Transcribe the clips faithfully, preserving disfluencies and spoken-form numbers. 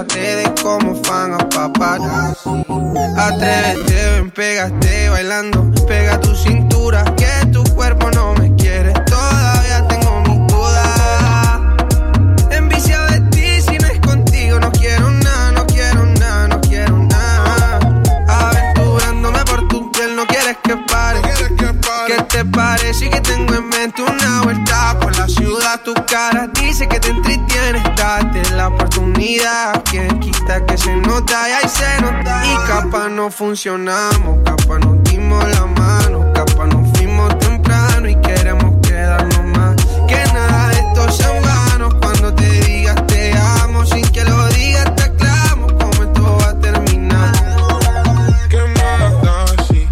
las redes como fan a paparazzi. Atrévete, ven, pégate bailando. Pega tu cintura, que tu cuerpo no me quiere. Todavía tengo mis dudas. Enviciado de ti, si no es contigo no quiero nada, no quiero nada, no quiero nada. Aventurándome por tu piel, no quieres que pare. ¿Qué te parece que tengo en mente una vuelta por la ciudad? Tu cara dice que te entretienes, date la oportunidad. Quien quita que se nota y ahí se nota. Y capaz no funcionamos, capaz nos dimos la mano, capaz nos fuimos temprano y queremos quedarnos más. Que nada de esto sea en vano. Cuando te digas te amo, sin que lo digas te aclamo cómo esto va a terminar. ¿Qué más da si?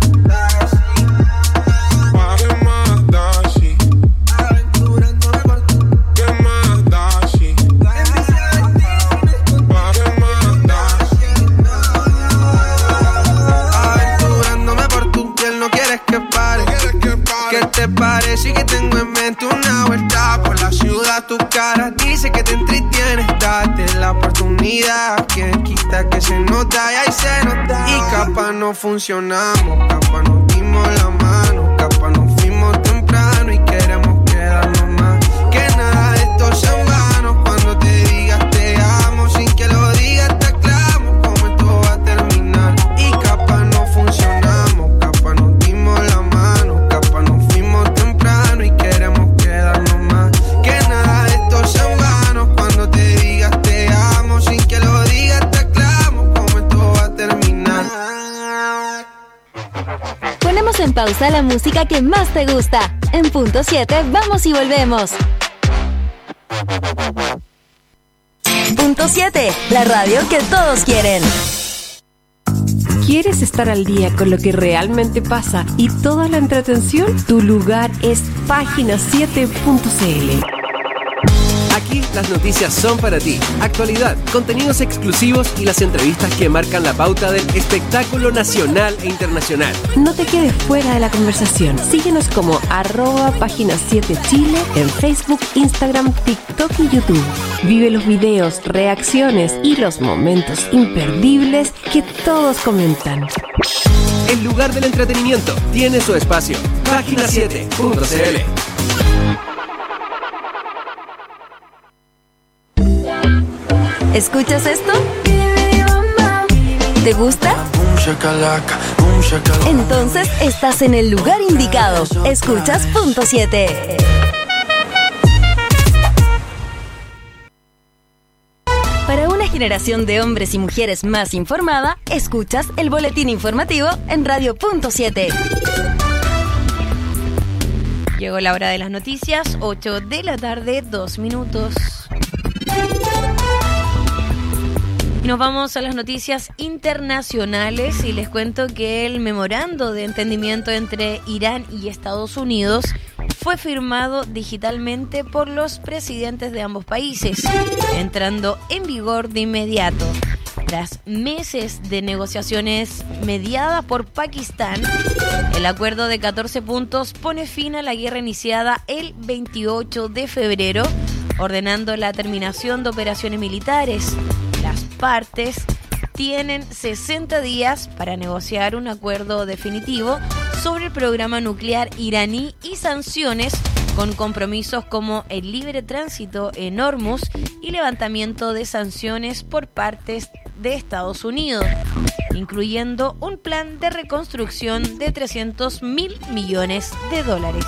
¿Qué más da si? Aventurándome por tu ¿Qué más da si? ¿Qué más da? Aventurándome por tu piel, no quieres que pare. ¿Qué te parece que tengo en mente una vuelta por la ciudad? Tu cara dice que te entretienes, date la oportunidad. Quien quita que se nota y ahí se nota. Y capaz no funcionamos, capaz nos dimos la mano, capaz nos fuimos temprano y queremos quedarnos más. Que nada de esto sea en vano. Cuando te digas te amo, sin que lo digas te aclamo cómo esto va a terminar. Y capaz no funcionamos, capaz nos dimos la mano, capaz nos fuimos temprano y queremos quedarnos más. Que nada de esto sea en vano. Cuando te digas te amo, sin que lo digas te aclamo cómo esto va a terminar. Ponemos en pausa la música que más te gusta. En punto siete vamos y volvemos. Punto siete, la radio que todos quieren. ¿Quieres estar al día con lo que realmente pasa y toda la entretención? Tu lugar es página siete punto c l. Aquí las noticias son para ti. Actualidad, contenidos exclusivos y las entrevistas que marcan la pauta del espectáculo nacional e internacional. No te quedes fuera de la conversación. Síguenos como arroba página siete Chile en Facebook, Instagram, TikTok y YouTube. Vive los videos, reacciones y los momentos imperdibles que todos comentan. El lugar del entretenimiento tiene su espacio. página siete punto c l. ¿Escuchas esto? ¿Te gusta? Entonces estás en el lugar indicado. Escuchas punto siete. Para una generación de hombres y mujeres más informada, escuchas el boletín informativo en Radio Punto siete. Llegó la hora de las noticias, ocho de la tarde, dos minutos. Y nos vamos a las noticias internacionales y les cuento que el memorando de entendimiento entre Irán y Estados Unidos fue firmado digitalmente por los presidentes de ambos países, entrando en vigor de inmediato. Tras meses de negociaciones mediadas por Pakistán, el acuerdo de catorce puntos pone fin a la guerra iniciada el veintiocho de febrero, ordenando la terminación de operaciones militares. Las partes tienen sesenta días para negociar un acuerdo definitivo sobre el programa nuclear iraní y sanciones con compromisos como el libre tránsito en Hormuz y levantamiento de sanciones por partes de Estados Unidos, incluyendo un plan de reconstrucción de trescientos mil millones de dólares.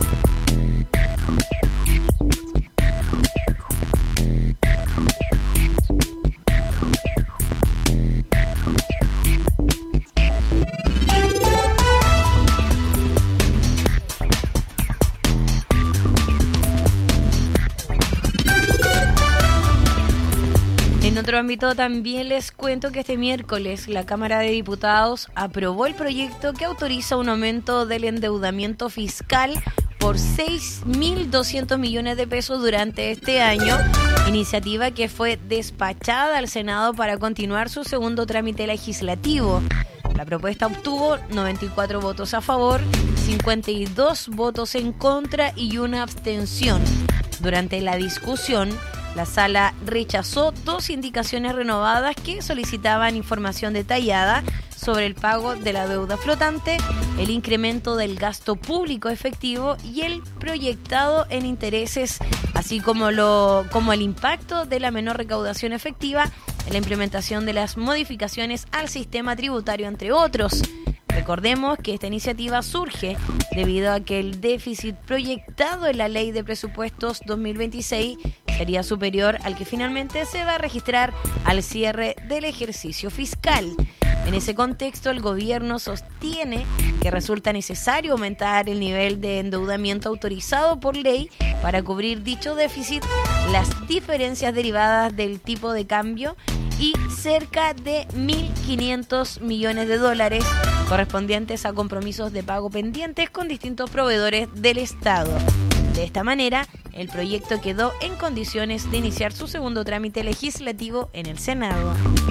En otro ámbito también les cuento que este miércoles la Cámara de Diputados aprobó el proyecto que autoriza un aumento del endeudamiento fiscal por seis mil doscientos millones de pesos durante este año, iniciativa que fue despachada al Senado para continuar su segundo trámite legislativo. La propuesta obtuvo noventa y cuatro votos a favor, cincuenta y dos votos en contra y una abstención. Durante la discusión, La sala rechazó dos indicaciones renovadas que solicitaban información detallada sobre el pago de la deuda flotante, el incremento del gasto público efectivo y el proyectado en intereses, así como, lo, como el impacto de la menor recaudación efectiva en la implementación de las modificaciones al sistema tributario, entre otros. Recordemos que esta iniciativa surge debido a que el déficit proyectado en la Ley de Presupuestos dos mil veintiséis sería superior al que finalmente se va a registrar al cierre del ejercicio fiscal. En ese contexto, el gobierno sostiene que resulta necesario aumentar el nivel de endeudamiento autorizado por ley para cubrir dicho déficit, las diferencias derivadas del tipo de cambio y cerca de mil quinientos millones de dólares correspondientes a compromisos de pago pendientes con distintos proveedores del Estado. De esta manera, el proyecto quedó en condiciones de iniciar su segundo trámite legislativo en el Senado.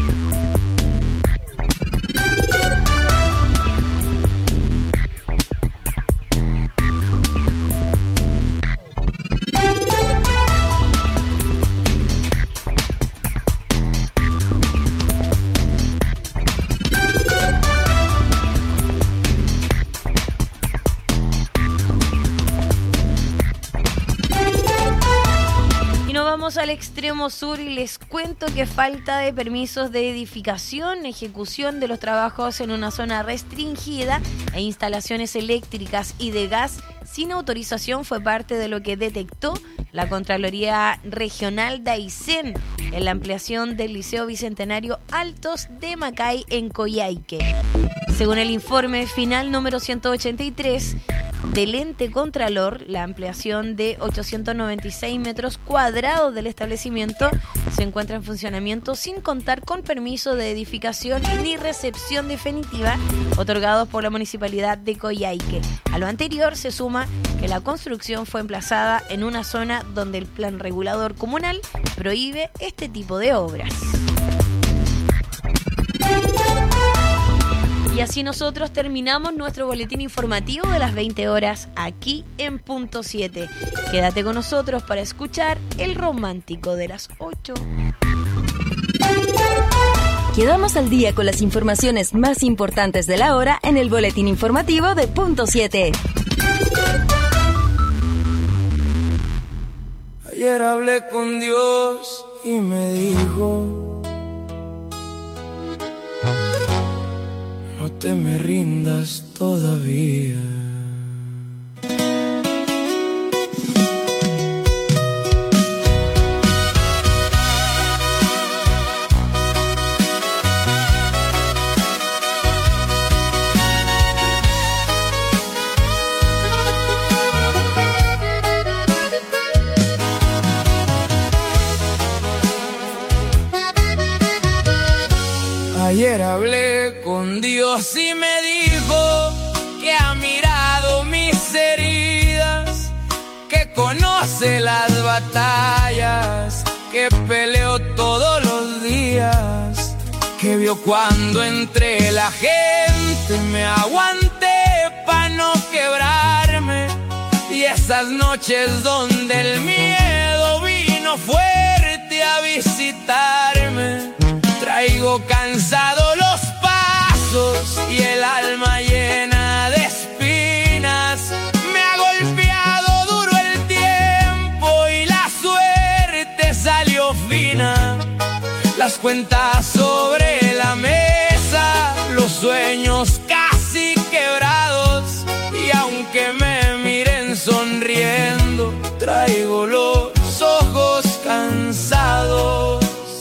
Al extremo sur y les cuento que falta de permisos de edificación, ejecución de los trabajos en una zona restringida e instalaciones eléctricas y de gas sin autorización fue parte de lo que detectó la Contraloría Regional de Aysén en la ampliación del Liceo Bicentenario Altos de Macay en Coyhaique. Según el informe final número ciento ochenta y tres del ente Contralor, la ampliación de ochocientos noventa y seis metros cuadrados del establecimiento se encuentra en funcionamiento sin contar con permiso de edificación ni recepción definitiva otorgados por la Municipalidad de Coyhaique. A lo anterior se suma que la construcción fue emplazada en una zona donde el plan regulador comunal prohíbe este tipo de obras. Y así nosotros terminamos nuestro boletín informativo de las veinte horas aquí en Punto siete. Quédate con nosotros para escuchar el romántico de las ocho. Quedamos al día con las informaciones más importantes de la hora en el boletín informativo de Punto siete. Ayer hablé con Dios y me dijo: no te me rindas todavía. Ayer hablé con Dios y me dijo que ha mirado mis heridas, que conoce las batallas, que peleo todos los días, que vio cuando entre la gente me aguanté pa' no quebrarme, y esas noches donde el miedo vino fuerte a visitarme. Traigo cansado los pasos y el alma llena de espinas. Me ha golpeado duro el tiempo y la suerte salió fina. Las cuentas sobre la mesa, los sueños casi quebrados, y aunque me miren sonriendo, traigo los ojos cansados.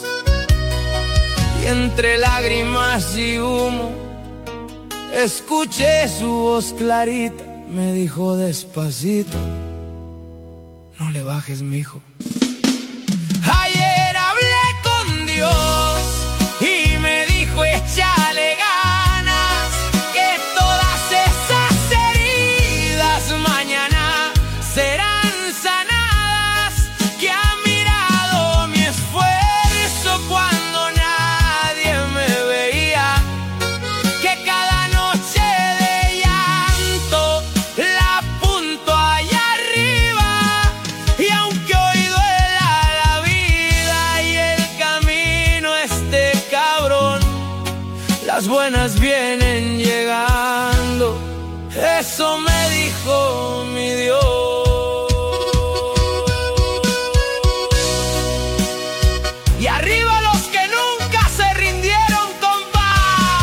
Y entre lágrimas y humo escuché su voz clarita, me dijo despacito: no le bajes, mijo. Ayer hablé con Dios y me dijo: échale ganas, que todas esas heridas mañana serán sanadas, que ha mirado mi esfuerzo cuando las buenas vienen llegando. Eso me dijo mi Dios. Y arriba los que nunca se rindieron, compa.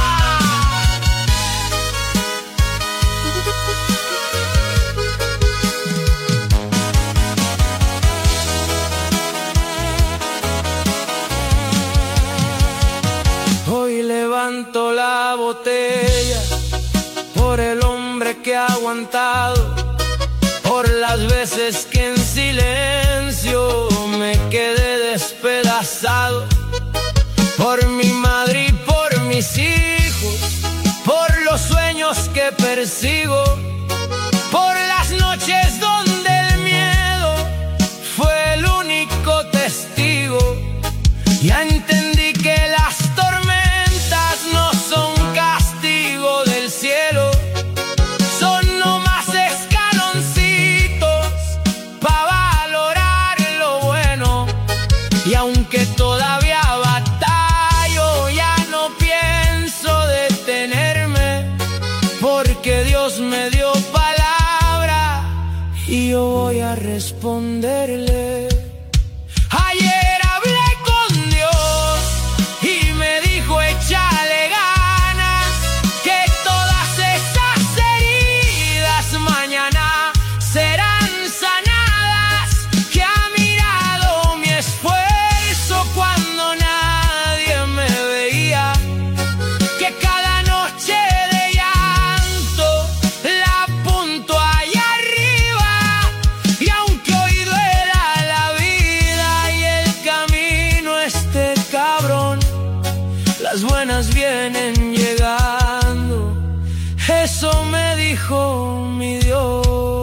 Hoy levanto la botella por el hombre que ha aguantado, por las veces que en silencio me quedé despedazado, por mi madre y por mis hijos, por los sueños que persigo, por las noches donde el miedo fue el único testigo. Ya entendí que las tormentas no son castigo del cielo, son nomás escaloncitos pa' valorar lo bueno. Y aunque todavía batallo, ya no pienso detenerme, porque Dios me dio palabra y yo voy a responderle. Ayer hablé con Dios y me dijo échale ganas, que todas esas heridas mañana serán sanadas, que ha mirado mi esfuerzo cuando nadie me veía, que cada noche de llanto la apunto allá arriba, y aunque hoy duela la vida y el camino esté cabrón, las buenas vienen llegando. Eso me dijo mi Dios.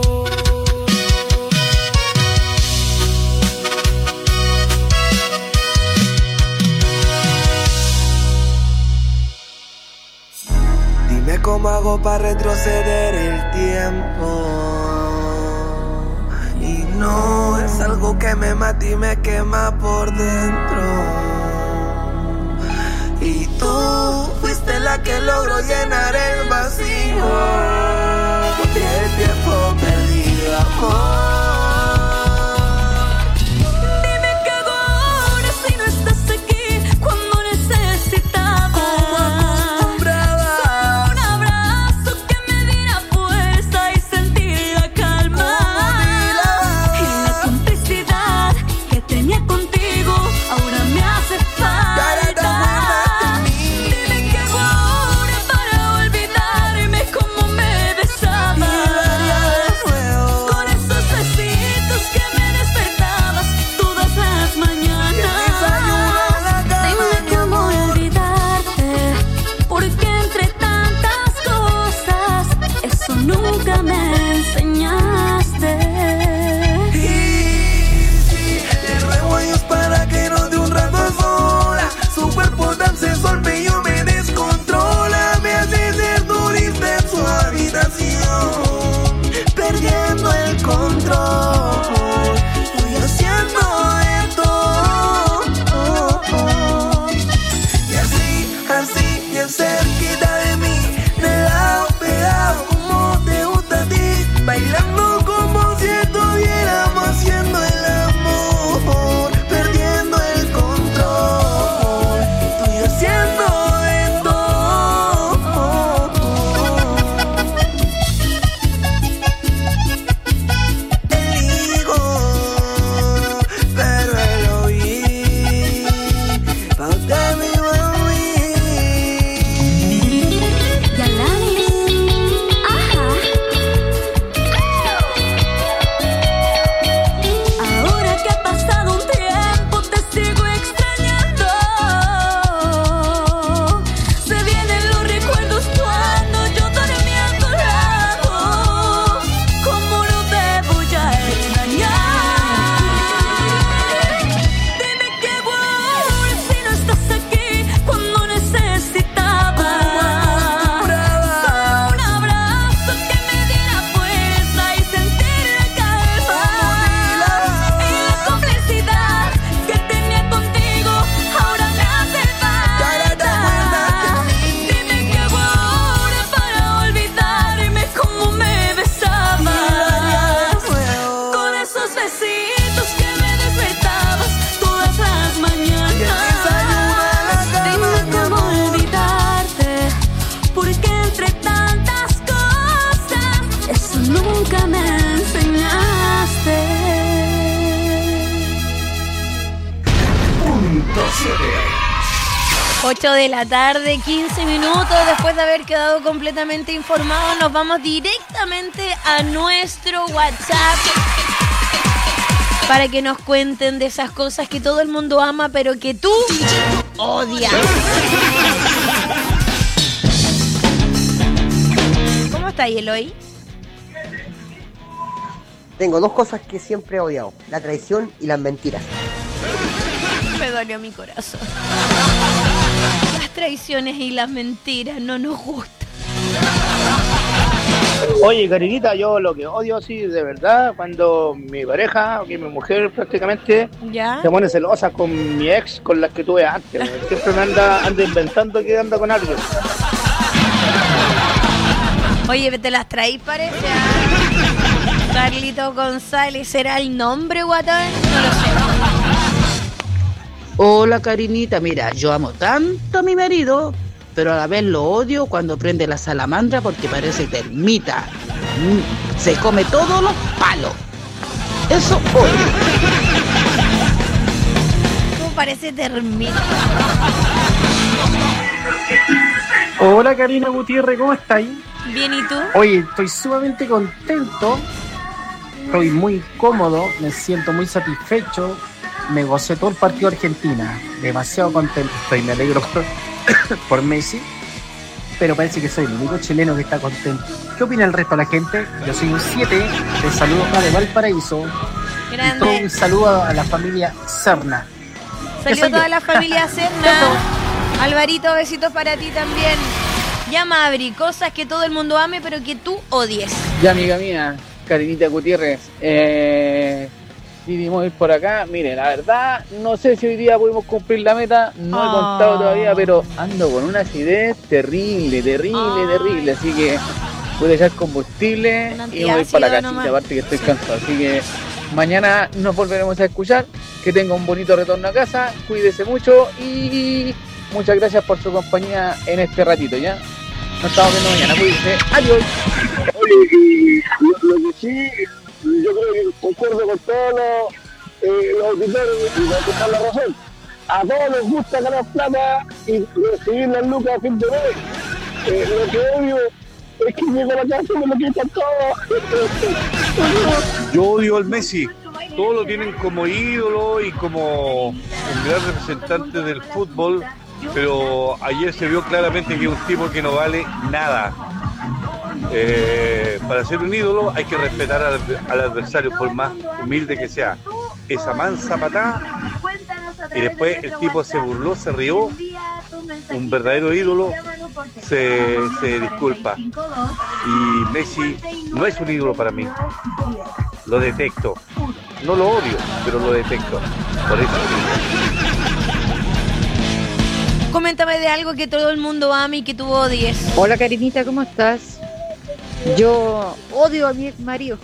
Dime cómo hago para retroceder el tiempo. Y no es algo que me mata y me quema por dentro. Y tú fuiste la que logró llenar el vacío y el tiempo perdido, amor. Dime qué hago ahora si no estás aquí cuando necesitaba. Como acostumbraba. Un abrazo que me diera fuerza y sentir la calma. Y la complicidad que tenía contigo ahora me hace falta. Dime qué hago ahora para olvidarme cómo me besabas. Con esos ocho de la tarde, quince minutos. Después de haber quedado completamente informados, nos vamos directamente a nuestro WhatsApp para que nos cuenten de esas cosas que todo el mundo ama, pero que tú odias. ¿Cómo está Eloy? Tengo dos cosas que siempre he odiado: la traición y las mentiras. Me dolió mi corazón. Las traiciones y las mentiras no nos gustan. Oye, Karinita, yo lo que odio así de verdad, cuando mi pareja, o que mi mujer prácticamente, ¿Ya? se pone celosa con mi ex, con las que tuve antes. ¿No? Siempre me anda, anda inventando que anda con alguien. Oye, te las traís, parece. ¿Ah? Carlito González, ¿será el nombre, guatón? No lo sé. Hola, Karinita, mira, yo amo tanto a mi marido, pero a la vez lo odio cuando prende la salamandra porque parece termita. Mm, se come todos los palos. Eso odio. ¿Cómo parece termita? Hola, Karina Gutiérrez, ¿cómo estáis? Bien, ¿y tú? Oye, estoy sumamente contento, estoy muy cómodo, me siento muy satisfecho, me gocé todo el partido de Argentina, demasiado contento estoy, me alegro por, por Messi, pero parece que soy el único chileno que está contento. ¿Qué opina el resto de la gente? Yo soy un siete, te saludo acá de Valparaíso. Grande. Y todo un saludo a la familia Serna. Salió toda la familia Serna. Alvarito, besitos para ti también. Llama, Abri, cosas que todo el mundo ame, pero que tú odies. Ya, amiga mía, Karinita Gutiérrez, eh, decidimos ir por acá. Mire, la verdad, no sé si hoy día pudimos cumplir la meta, no he Oh. contado todavía, pero ando con una acidez terrible, terrible, Ay. terrible, así que voy a echar combustible Un y me voy para la antiácido casita, nomás. aparte que estoy cansado, así que mañana nos volveremos a escuchar. Que tenga un bonito retorno a casa, cuídese mucho y muchas gracias por su compañía en este ratito, ¿ya? Nos estamos viendo mañana, cuídense, adiós. Oye, lo, lo que sí, yo creo que concuerdo con todos los, eh, los auditores y voy a escuchar la razón. A todos les gusta ganar plata y recibir las lucas a fin de mes. Eh, lo que odio es que llego a la casa y me lo quitan todo. Yo odio al Messi. Todos lo tienen como ídolo y como un gran representante del fútbol, pero ayer se vio claramente que es un tipo que no vale nada. Eh, para ser un ídolo hay que respetar al, al adversario, por más humilde que sea. Esa mansa patada, y después el tipo se burló, se rió. Un verdadero ídolo se, se disculpa. Y Messi no es un ídolo para mí. Lo detecto. No lo odio, pero lo detecto. Por eso. Coméntame de algo que todo el mundo ama y que tú odies. Hola, Karinita, ¿cómo estás? Yo odio a mi ex marido.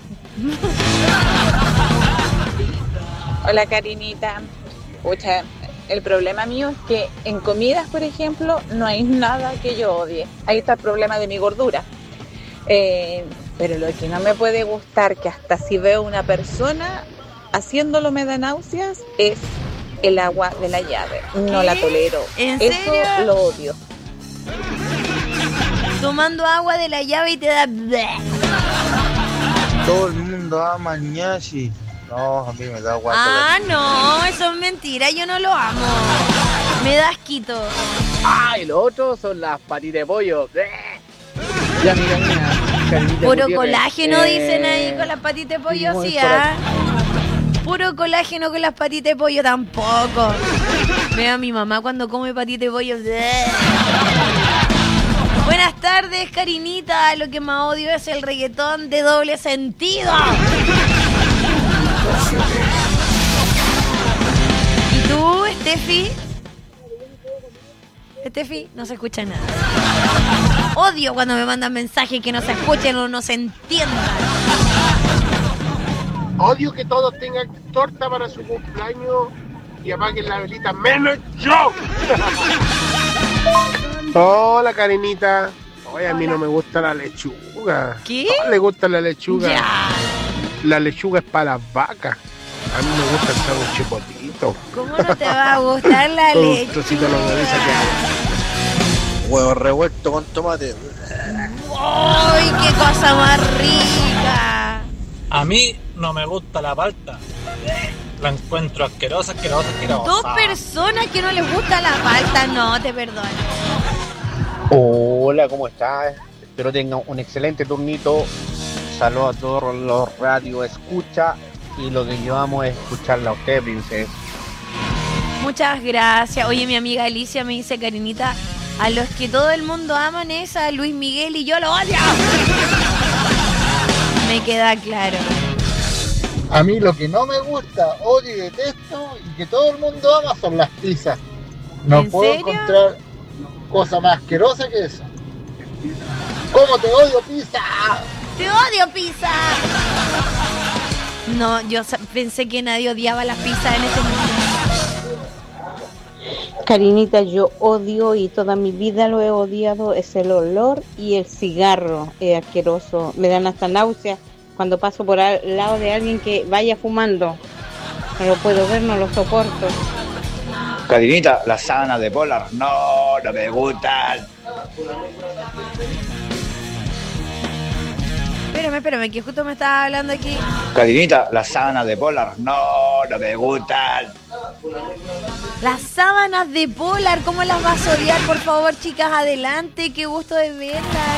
Hola, Karinita. Pucha, el problema mío es que en comidas, por ejemplo, no hay nada que yo odie. Ahí está el problema de mi gordura. Eh, pero lo que no me puede gustar, que hasta si veo una persona haciéndolo me da náuseas, es el agua de la llave. No ¿Qué? la tolero. ¿En Eso serio? lo odio. Tomando agua de la llave y te da... bleh. Todo el mundo ama al ñachi. No, a mí me da guato. Ah, no, eso es mentira, yo no lo amo. Me da asquito. Ah, y lo otro son las patitas de pollo. Ya, amiga mía, Karinita Puro Gutiérrez, colágeno, eh, dicen ahí con las patitas de pollo, vamos sí, por ¿ah? Puro colágeno con las patitas de pollo tampoco. Veo a mi mamá cuando come patitas de pollo. bleh. Buenas tardes, Karinita. Lo que más odio es el reggaetón de doble sentido. ¿Y tú, Steffi? Steffi, no se escucha nada. Odio cuando me mandan mensajes que no se escuchen o no se entiendan. Odio que todos tengan torta para su cumpleaños y apaguen la velita, menos yo. Hola, Karinita. Oye, a mí no me gusta la lechuga. ¿Qué? No le gusta la lechuga. Ya. La lechuga es para las vacas. A mí me gusta el sándwich potito. ¿Cómo no te va a gustar la Con un leche? trocito de longaniza que Huevo revuelto con tomate. ¡Ay, qué cosa más rica! A mí no me gusta la palta. La encuentro asquerosa, asquerosa, asquerosa. Dos personas que no les gusta la palta, no, te perdono. Hola, ¿cómo estás? Espero tengan un excelente turnito. Saludos a todos los radio escucha. Y lo que yo amo es escucharla a usted, princesa. Muchas gracias. Oye, mi amiga Alicia me dice, Karinita, a los que todo el mundo aman es a Luis Miguel y yo lo odio. Me queda claro. A mí lo que no me gusta, odio y detesto y que todo el mundo ama son las pizzas. No ¿En puedo serio? encontrar cosa más asquerosa que eso. ¿Cómo te odio, pizza? ¡Te odio, pizza! No, yo sa- pensé que nadie odiaba las pizzas en este mundo. Karinita, yo odio y toda mi vida lo he odiado, es el olor y el cigarro, es asqueroso. Me dan hasta náuseas cuando paso por al lado de alguien que vaya fumando. No lo puedo ver, no lo soporto. Karinita, las sábanas de Polar, no, no me gustan. Espérame, espérame, que justo me estaba hablando aquí. Karinita, las sábanas de Polar, no, no me gustan. Las sábanas de Polar, ¿cómo las vas a odiar? Por favor, chicas, adelante, qué gusto de verlas.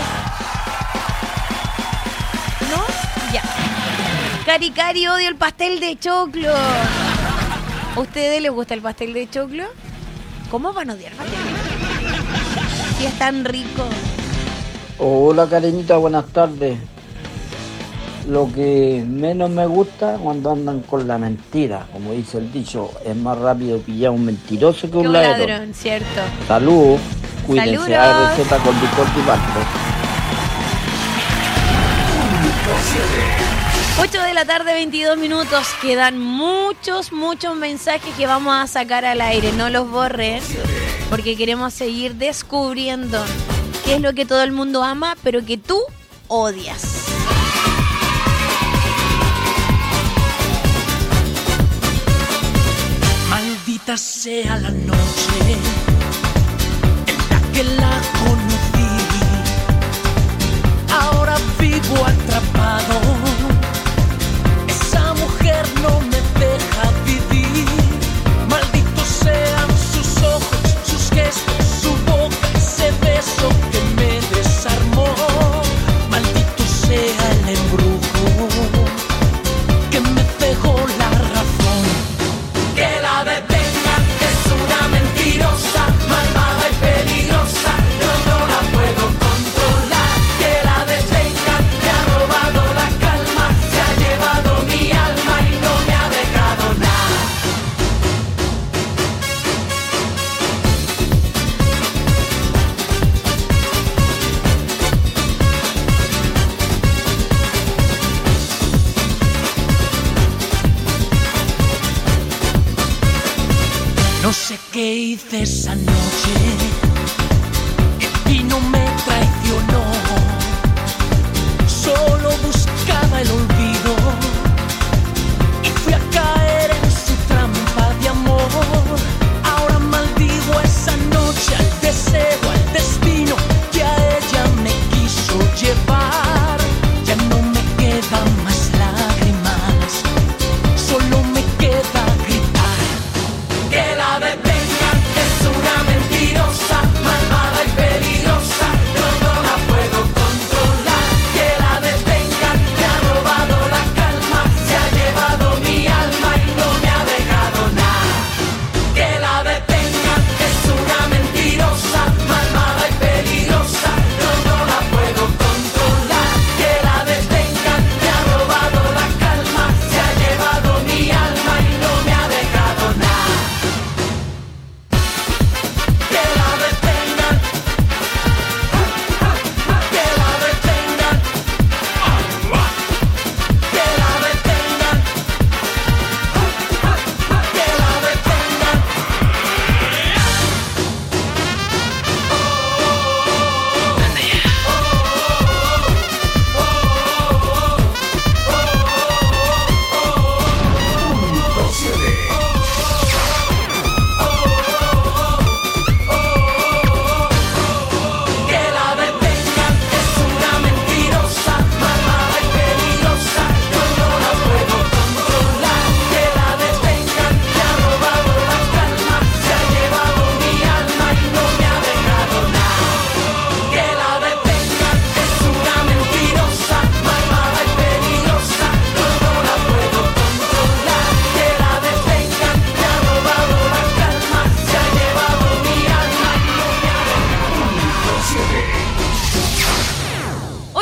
¿No? Ya. Cari Cari, odio el pastel de choclo. ¿A ustedes les gusta el pastel de choclo? ¿Cómo van a odiar el pastel de choclo? Si es tan rico. Hola Karinita, buenas tardes. Lo que menos me gusta cuando andan con la mentira, como dice el dicho, es más rápido pillar un mentiroso que Que un un ladrón. ladrón, ¿cierto? Saludos, cuídense. Saludos. A receta con licor y pasto. ocho de la tarde, veintidós minutos. Quedan muchos, muchos mensajes que vamos a sacar al aire. No los borren, porque queremos seguir descubriendo qué es lo que todo el mundo ama, pero que tú odias. Maldita sea la noche en la que la conocí. Ahora vivo atrapado. Esa mujer no me deja vivir. Malditos sean sus ojos, sus gestos, su boca, ese beso que me desarmó. Maldito sea el embrujo que me dejó la razón. Que la detengan, es una mentirosa, malvada y peligrosa, yo no la puedo controlar. Que la detengan, me ha robado la calma, se ha llevado mi alma y no me ha dejado nada. No sé qué hice esa noche, el vino me traicionó. Solo buscaba el olvido y fui a caer en su trampa de amor. Ahora maldigo esa noche, al deseo, al destino que a ella me quiso llevar. Ya no me quedan más lágrimas, solo me queda gritar. Que la detengan, es una mentirosa.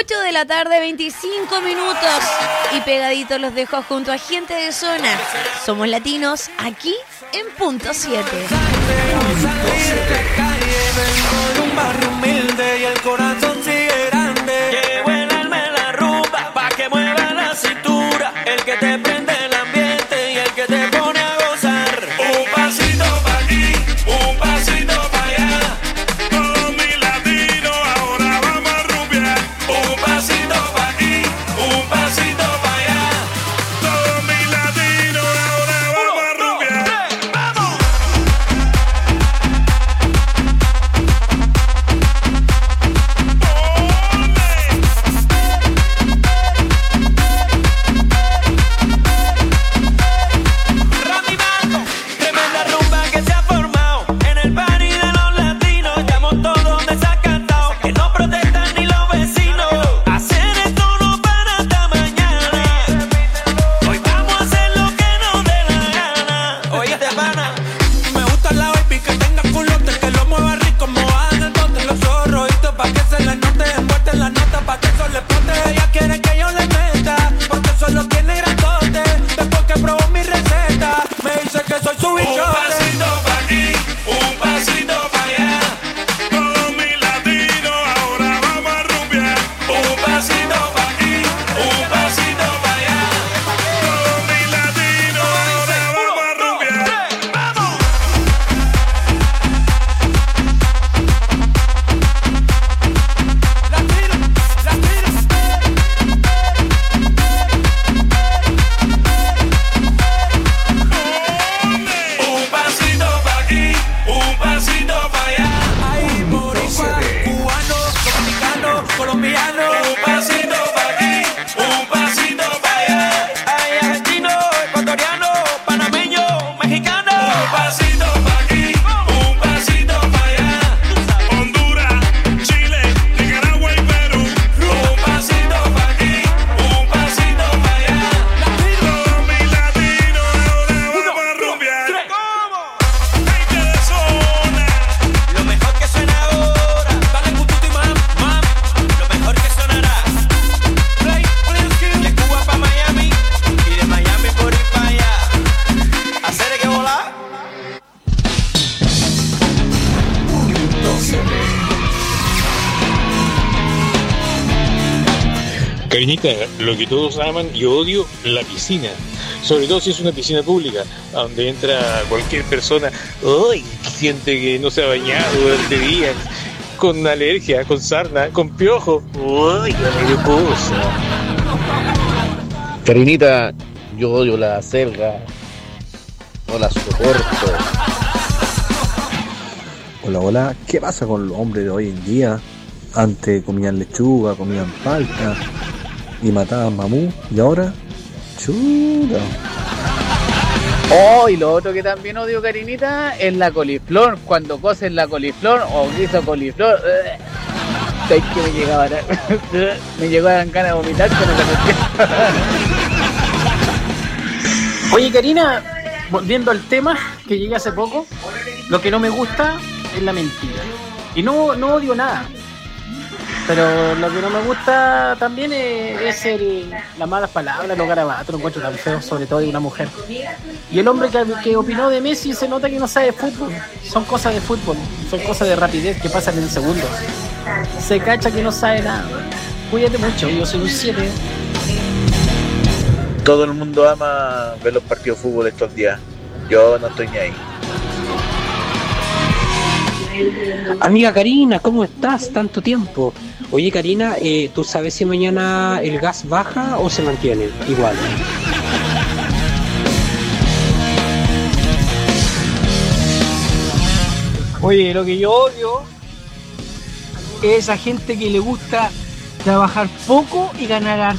ocho de la tarde, veinticinco minutos. Y pegaditos los dejo junto a Gente de Zona. Somos latinos aquí en Punto siete. Un barrio humilde y el corazón sigue grande. Llevo el alma en la rumba pa' que mueva la cintura. El que te prende el ambiente y el que te pone a gozar. Un pasito pa' aquí, un pasito pa' allá. Todos mis latinos ahora vamos a rumbear. Un pasito pa' aquí, un pasito pa' allá. Todos mis latinos ahora vamos a rumbear. ¡Vamos! Carinita, lo que todos aman y odio, la piscina. Sobre todo si es una piscina pública, a donde entra cualquier persona, ¡ay! Siente que no se ha bañado durante días, con alergia, con sarna, con piojo. ¡Ay, la mariposa! Carinita, yo odio la selga, no la soporto. Hola, hola, ¿qué pasa con los hombres de hoy en día? Antes comían lechuga, comían palta y mataban mamú, y ahora, chuta. Oh, y lo otro que también odio, Carinita, es la coliflor. Cuando cocen la coliflor o guiso coliflor, uh, es que me llegaba a, me llegó a dar ganas de vomitar con esa cuestión. Oye, Karina, volviendo al tema que llegué hace poco, lo que no me gusta es la mentira. Y no, no odio nada. Pero lo que no me gusta también es, es el, las malas palabras, los garabatos, lo encuentro tan feo, sobre todo de una mujer. Y el hombre que, que opinó de Messi se nota que no sabe de fútbol. Son cosas de fútbol, son cosas de rapidez que pasan en segundos. Se cacha que no sabe nada. Cuídate mucho, yo soy un siete. Todo el mundo ama ver los partidos de fútbol estos días. Yo no estoy ni ahí. Amiga Karina, ¿cómo estás? Tanto tiempo. Oye Karina, eh, ¿tú sabes si mañana el gas baja o se mantiene igual? Oye, lo que yo odio es esa gente que le gusta trabajar poco y ganar harto.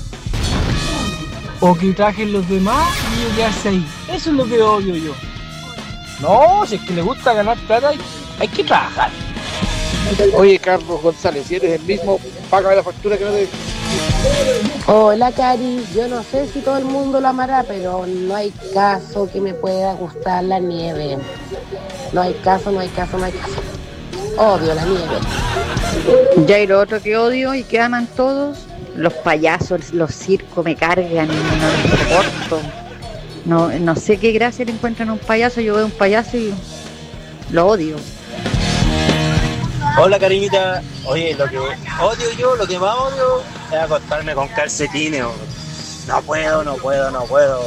O que trajen los demás y ellos quedarse ahí. Eso es lo que odio yo. No, si es que le gusta ganar plata, hay, hay que trabajar. Oye, Carlos González, si eres el mismo, págame la factura que no te... Hola, Cari. Yo no sé si todo el mundo lo amará, pero no hay caso que me pueda gustar la nieve. No hay caso, no hay caso, no hay caso. Odio la nieve. Ya y lo otro que odio y que aman todos, los payasos, los circos me cargan, no los soporto. No, no sé qué gracia le encuentran a un payaso, yo veo un payaso y lo odio. Hola cariñita, oye, lo que odio yo, lo que más odio es acostarme con calcetines. No puedo, no puedo, no puedo.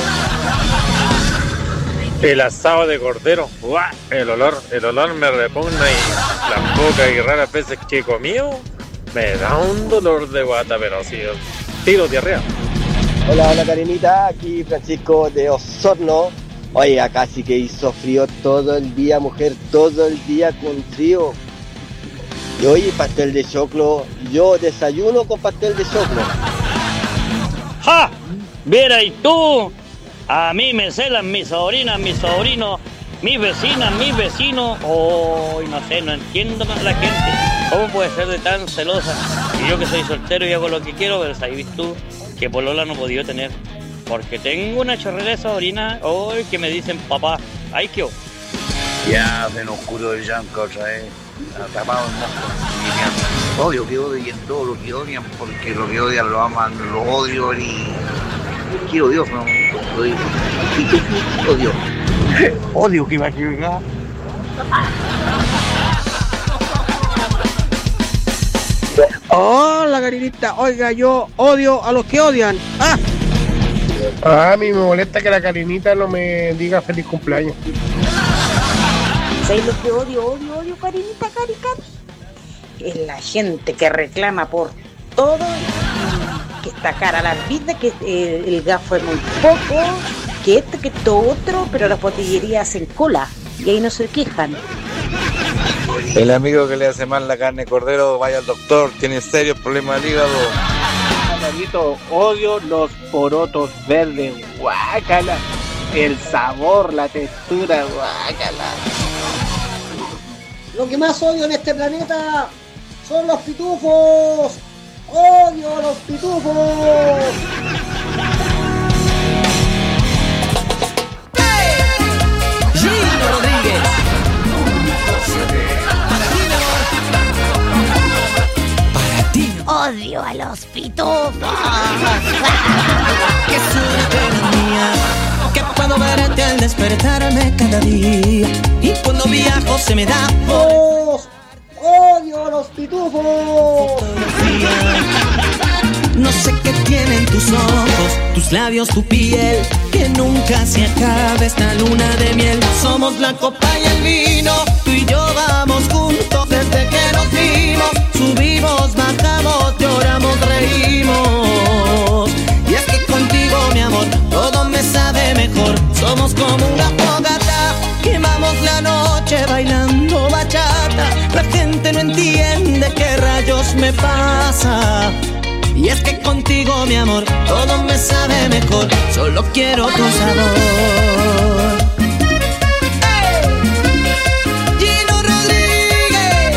El asado de cordero, ¡buah! El olor, el olor me repugna y las pocas y raras veces que he comido me da un dolor de guata, pero así, tiro diarrea. Hola, hola Karinita, aquí Francisco de Osorno. Oye, acá sí que hizo frío todo el día, mujer, todo el día con frío. Y oye, pastel de choclo, yo desayuno con pastel de choclo. ¡Ja! Mira, y tú, a mí me celan mis sobrinas, mis sobrinos, mis vecinas, mis vecinos. Oh, no sé, no entiendo más la gente. ¿Cómo puede ser de tan celosa? Y yo que soy soltero y hago lo que quiero, pero sabes tú que polola no he podido tener. Porque tengo una chorrera de sobrinas hoy que me dicen papá. ¡Ay, qué! Ya se nos curó el llanto otra vez. Atrapado en moscos. Odio que odien todo lo que odian, porque lo que odian lo aman, lo odio y quiero Dios, no lo digo. Y tú, odio. Odio que va a llegar. Hola, Karinita. Oiga, yo odio a los que odian. ¡Ah! Ah, a mí me molesta que la Karinita no me diga feliz cumpleaños. ¿Sabes lo que odio, odio, odio, Karinita, Cari, Cari? Es la gente que reclama por todo, que está cara a la vida, que eh, el gas fue muy poco, que esto, que esto otro, pero las botillerías hacen cola y ahí no se quejan. El amigo que le hace mal la carne de cordero, vaya al doctor, tiene serios problemas del hígado. Carito, odio los porotos verdes, guácala. El sabor, la textura, guácala. Lo que más odio en este planeta son los pitufos. Odio los pitufos. Gino Rodríguez. Odio a los pitufos. Qué suerte la mía, que puedo verte al despertarme cada día. Y cuando viajo se me da por... Odio a los pitufos. No sé qué tienen tus ojos, tus labios, tu piel, que nunca se acabe esta luna de miel. Somos la copa y el vino, tú y yo vamos juntos desde que nos vimos. Subimos, bajamos, lloramos, reímos. Y es que contigo, mi amor, todo me sabe mejor. Somos como una fogata, quemamos la noche bailando bachata. La gente no entiende qué rayos me pasa. Y es que contigo, mi amor, todo me sabe mejor. Solo quiero tu sabor. ¡Hey! Gino Rodríguez.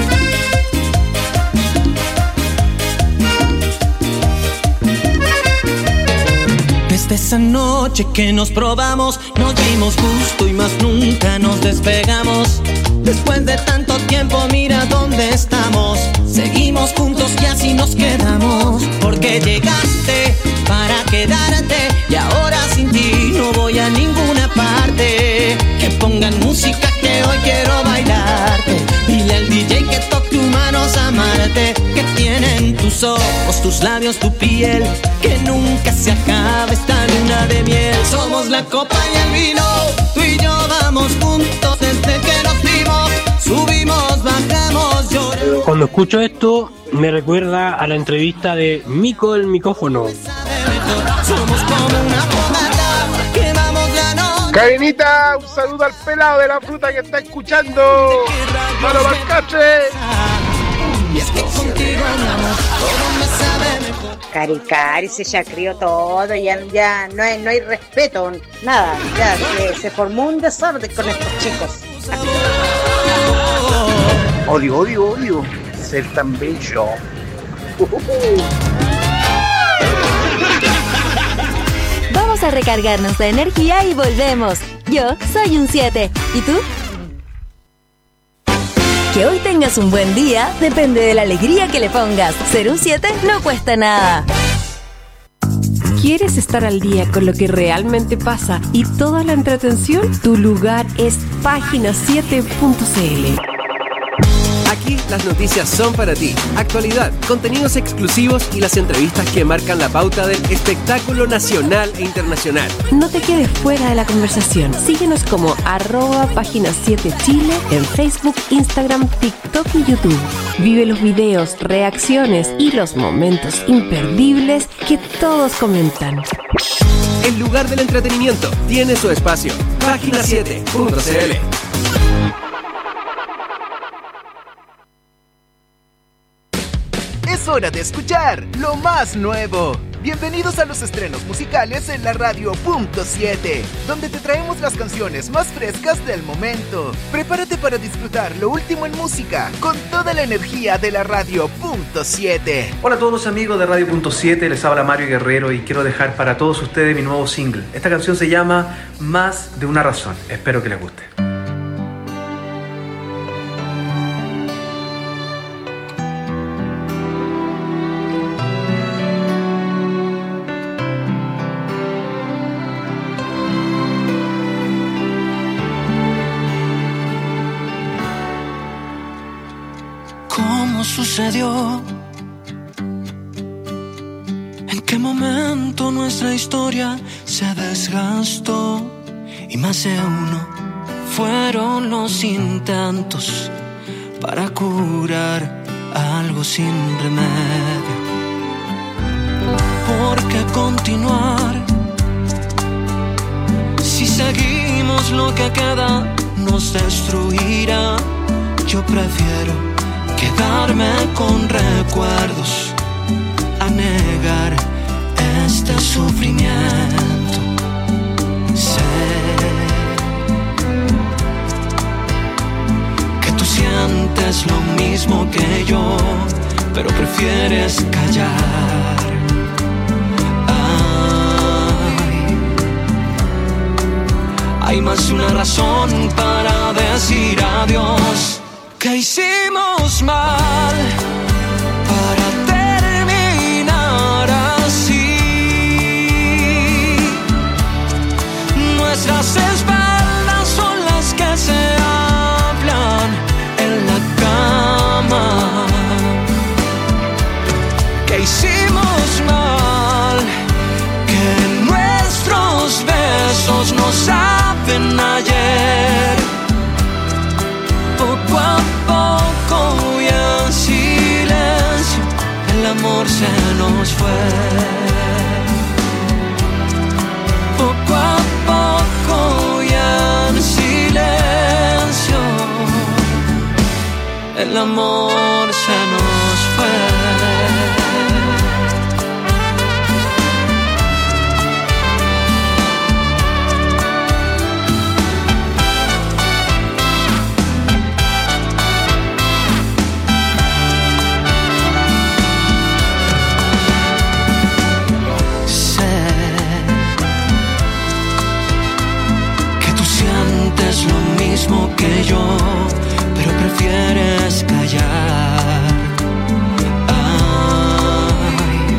Desde esa noche que nos probamos, nos dimos gusto y más nunca nos despegamos. Después de tanto tiempo, mira dónde estamos. Seguimos juntos y así nos quedamos. Porque llegaste para quedarte y ahora sin ti no voy a ninguna parte. Que pongan música que hoy quiero bailarte. Dile al D J que toque tus manos a amarte. Que tienen tus ojos, tus labios, tu piel, que nunca se acaba esta luna de miel. Somos la copa y el vino, tú y yo vamos juntos desde que nos vimos. Subimos, bajamos, lloramos. Cuando escucho esto, me recuerda a la entrevista de Mico el micófono. Somos como una fogata, quemamos la noche. Karinita, un saludo al pelado de la fruta que está escuchando. ¡Mano Balcache! Y es que contigo, mi amor, todo me sabe mejor. Cari, Cari, se ya crió todo, ya, ya no, hay, no hay respeto, nada, ya se, se formó un desorden con estos chicos. Odio, odio, odio ser tan bello. Vamos a recargarnos de energía y volvemos. Yo soy un siete. ¿Y tú? Que hoy tengas un buen día depende de la alegría que le pongas. Ser un siete no cuesta nada. ¿Quieres estar al día con lo que realmente pasa y toda la entretención? Tu lugar es página siete punto c l. Aquí las noticias son para ti. Actualidad, contenidos exclusivos y las entrevistas que marcan la pauta del espectáculo nacional e internacional. No te quedes fuera de la conversación. Síguenos como arroba página siete Chile en Facebook, Instagram, TikTok y YouTube. Vive los videos, reacciones y los momentos imperdibles que todos comentan. El lugar del entretenimiento tiene su espacio. página siete punto c l. Es hora de escuchar lo más nuevo. Bienvenidos a los estrenos musicales en la Radio Punto siete, donde te traemos las canciones más frescas del momento. Prepárate para disfrutar lo último en música con toda la energía de la Radio Punto siete. Hola a todos los amigos de Radio Punto siete, les habla Mario Guerrero y quiero dejar para todos ustedes mi nuevo single. Esta canción se llama Más de una razón. Espero que les guste. Sucedió? ¿En qué momento nuestra historia se desgastó? Y más de uno fueron los intentos para curar algo sin remedio. ¿Por qué continuar? Si seguimos, lo que queda nos destruirá. Yo prefiero quedarme con recuerdos a negar este sufrimiento. Sé que tú sientes lo mismo que yo, pero prefieres callar. Ay, hay más de una razón para decir adiós. ¿Qué hicimos mal para terminar así? Nuestras espaldas son las que se hablan en la cama. ¿Qué hicimos mal? Que nuestros besos no saben ayer. Poco a poco y en silencio el amor se nos fue. Poco a poco y en silencio el amor se nos fue. Lo mismo que yo, pero prefieres callar. Ay,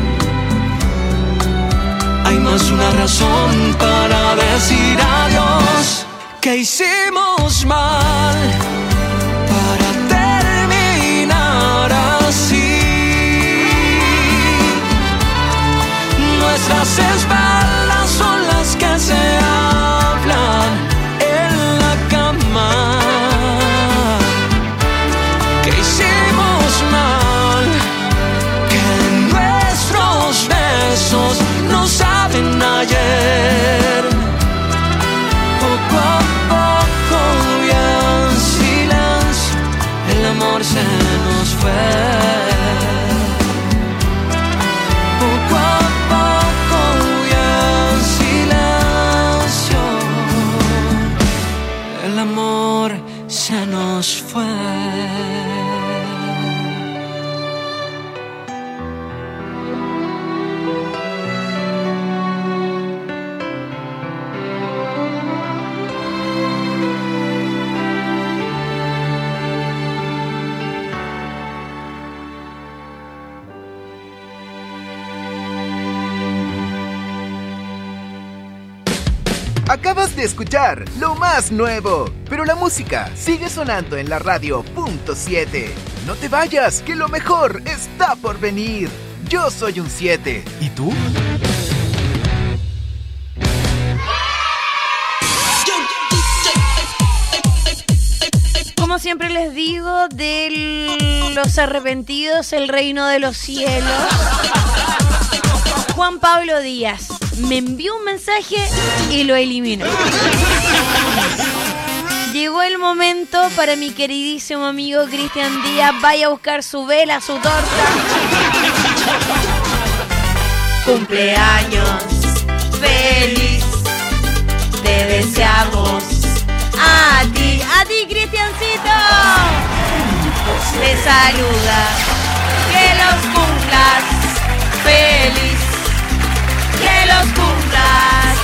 hay más una razón para decir adiós. ¿Qué hicimos mal para terminar así? Nuestras espaldas son las que se hablan. ¿Qué hicimos mal? Que nuestros besos no saben ayer. Poco a poco y en silencio el amor se nos fue. Poco a poco y en silencio el amor se nos fue. Acabas de escuchar lo más nuevo, pero la música sigue sonando en la radio punto siete. No te vayas, que lo mejor está por venir. Yo soy un siete. ¿Y tú? Como siempre les digo, de los arrepentidos el reino de los cielos. Juan Pablo Díaz me envió un mensaje y lo eliminó. Llegó el momento para mi queridísimo amigo Cristian Díaz. Vaya a buscar su vela, su torta. Cumpleaños feliz, te deseamos a ti, a ti Cristiancito. Te saluda, que los cumplas feliz, que los cumplas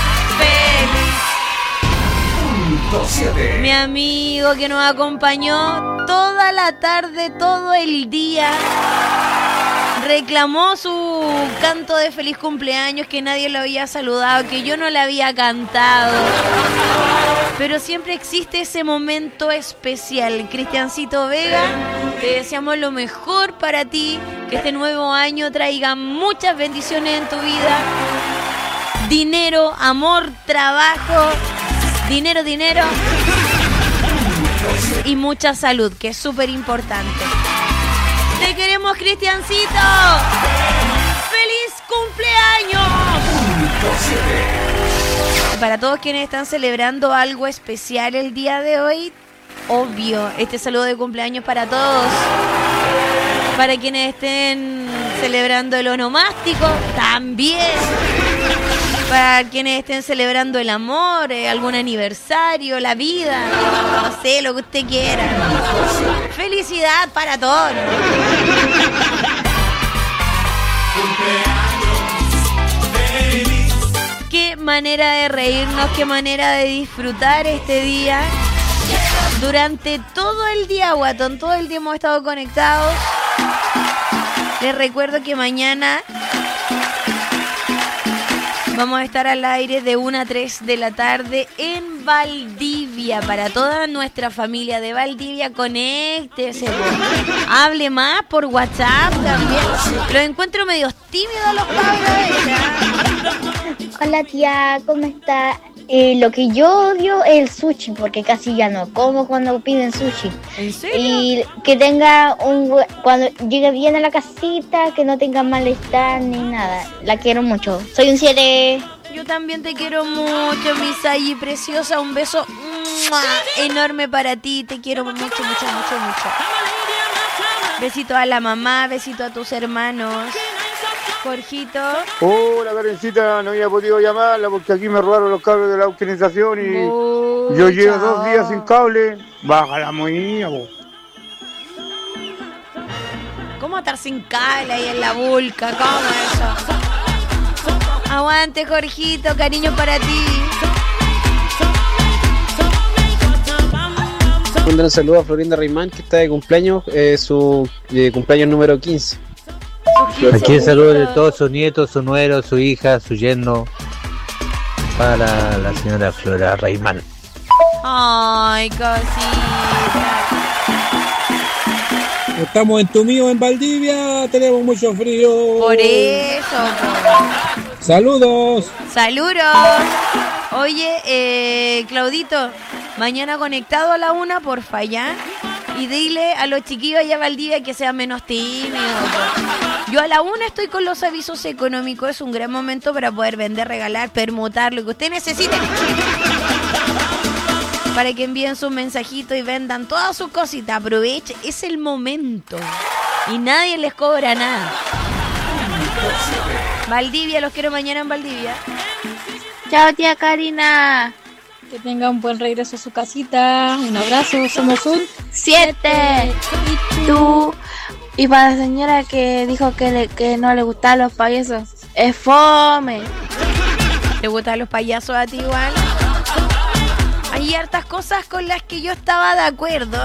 feliz. Mi amigo que nos acompañó toda la tarde, todo el día, reclamó su canto de feliz cumpleaños, que nadie lo había saludado, que yo no le había cantado. Pero siempre existe ese momento especial. Cristiancito Vega, te deseamos lo mejor para ti, que este nuevo año traiga muchas bendiciones en tu vida. Dinero, amor, trabajo, dinero, dinero y mucha salud, que es súper importante. Te queremos, Cristiancito. ¡Feliz cumpleaños! Para todos quienes están celebrando algo especial el día de hoy, obvio, este saludo de cumpleaños para todos. Para quienes estén celebrando el onomástico, también. Para quienes estén celebrando el amor, eh, algún aniversario, la vida, no sé, lo que usted quiera. Felicidad para todos. Qué manera de reírnos, qué manera de disfrutar este día. Durante todo el día, Guatón, todo el día hemos estado conectados. Les recuerdo que mañana vamos a estar al aire de una a tres de la tarde en Valdivia. Para toda nuestra familia de Valdivia, conéctese. Hable más por WhatsApp también. Los encuentro medios tímidos los Pablo. Hola tía, ¿cómo está? Eh, lo que yo odio es el sushi, porque casi ya no como cuando piden sushi. ¿En serio? Y que tenga un... Cuando llegue bien a la casita, que no tenga malestar ni nada. La quiero mucho. Soy un siete. Yo también te quiero mucho, mi Sayi preciosa. Un beso ¡mua! Enorme para ti. Te quiero mucho, mucho, mucho, mucho. Besito a la mamá, besito a tus hermanos. Jorgito. Hola, Karencita, no había podido llamarla porque aquí me robaron los cables de la organización y oh, yo llevo chao. dos días sin cable. Baja la moñía, vos. ¿Cómo estar sin cable ahí en la vulca? ¿Cómo eso? Aguante, Jorgito, cariño para ti. Mandar un saludo a Florinda Reimán, que está de cumpleaños, eh, su eh, cumpleaños número quince. Aquí el saludo de todos sus nietos, su nuero, su hija, su yerno, para la señora Flora Reimán. Ay, cosita. Estamos entumidos en Valdivia, tenemos mucho frío. Por eso. Po. Saludos. Saludos. Oye, eh, Claudito, mañana conectado a la una, porfa, ¿ya? Y dile a los chiquillos allá a Valdivia que sean menos tímidos. Yo a la una estoy con los avisos económicos. Es un gran momento para poder vender, regalar, permutar, lo que usted necesite. Para que envíen sus mensajitos y vendan todas sus cositas. Aproveche, es el momento. Y nadie les cobra nada. Valdivia, los quiero mañana en Valdivia. Chao, tía Karina. Que tenga un buen regreso a su casita. Un abrazo, somos un siete. Y tú, y para la señora que dijo que, le, que no le gustaban los payasos, es fome. ¿Te gustan los payasos a ti igual? Hay hartas cosas con las que yo estaba de acuerdo.